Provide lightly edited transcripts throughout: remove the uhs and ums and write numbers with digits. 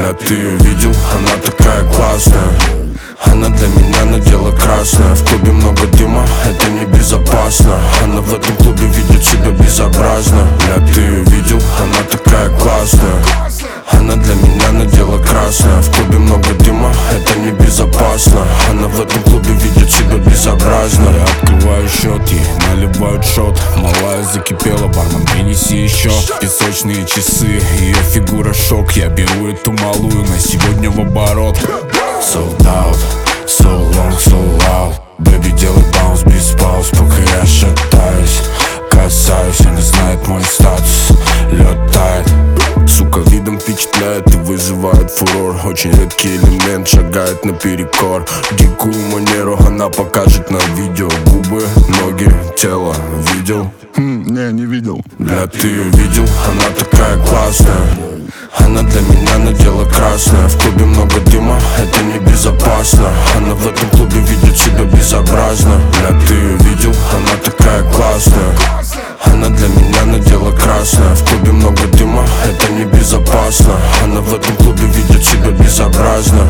Бля, ты ее видел? Она такая классная. Она для меня надела красное. В клубе много дыма, это небезопасно. Она в этом клубе ведет себя безобразно. Бля, ты ее видел? Она такая классная. Она для меня надела красное. В клубе много дыма, это небезопасно. Она в этом клубе ведет себя безобразно. Я открываю счет, ей наливают шот. Малая закипела, бармен, принеси еще. Песочные часы, ее фигура шок. Я беру эту малую на сегодня в оборот. Sold out, so long, so loud. Baby, делай баунс без пауз, пока я шатаюсь. Касаюсь, она знает мой статус. Лед тает, сука, видом впечатляет и вызывает фурор. Очень редкий элемент, шагает наперекор. Дикую манеру она покажет на видео. Губы, ноги, тело, видел? Не видел. Бля, ты ее видел? Она такая классная. Она для меня надела красное. В клубе много дыма, это небезопасно. Она в этом клубе ведет себя безобразно. Бля, ты ее видел? Она такая классная. Она для меня надела красное. В клубе много дыма, это небезопасно. Она в этом клубе ведет себя безобразно.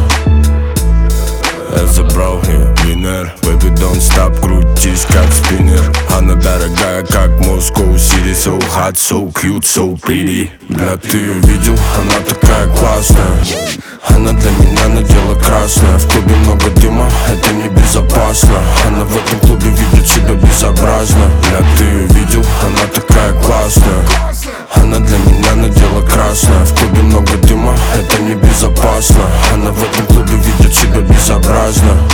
Я забрал ее винер. Baby, don't stop, крутись как спиннер. Она дорогая, как Moscow City. So hot, so cute, so pretty. Бля, ты ее видел? Она такая классная. Она для меня надела красное. В клубе много дыма, это небезопасно. Она в этом клубе ведет себя безобразно. Бля, ты ее видел? Она такая классная. Она для меня надела красное. В клубе много дыма, это небезопасно. Она в этом клубе ведет себя безобразно.